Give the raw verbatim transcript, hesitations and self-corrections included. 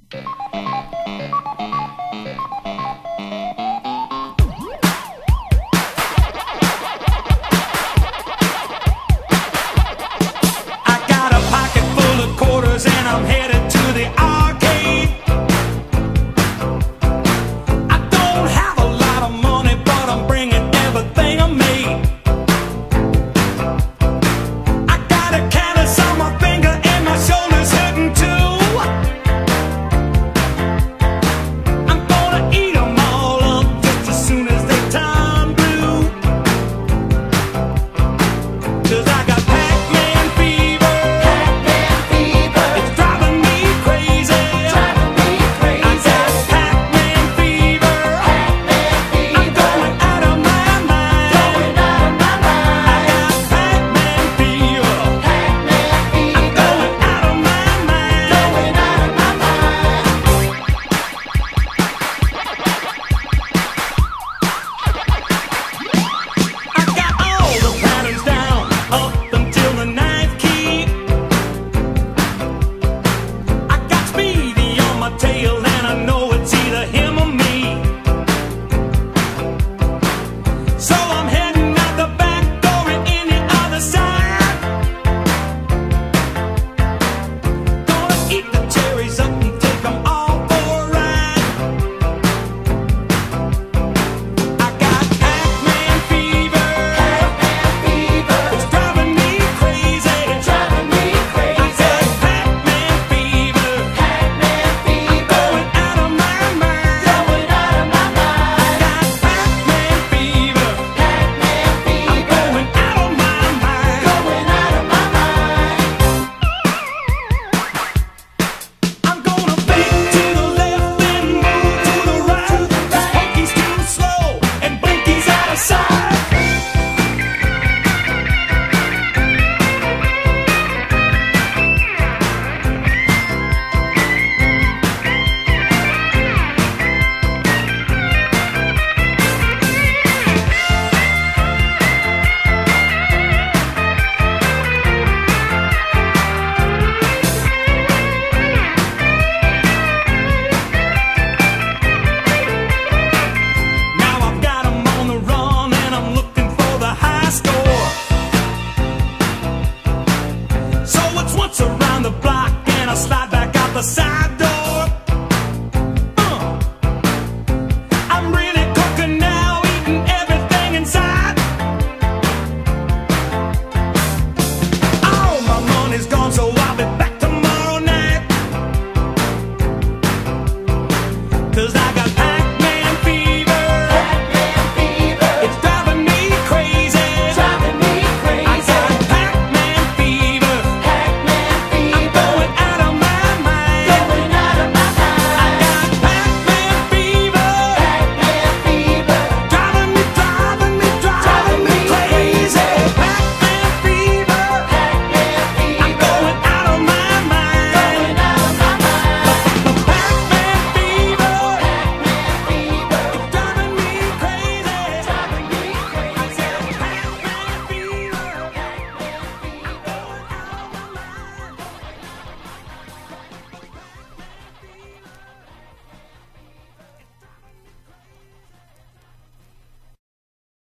And I'm headed to the arcade. I don't have a lot of money, but I'm bringing everything I made. I got a callus on my finger and my shoulder's hurting too. I'm gonna eat them all up just as soon as they turn blue. 'Cause I got Pac-Man fever. Around the block and I slide back out the side door.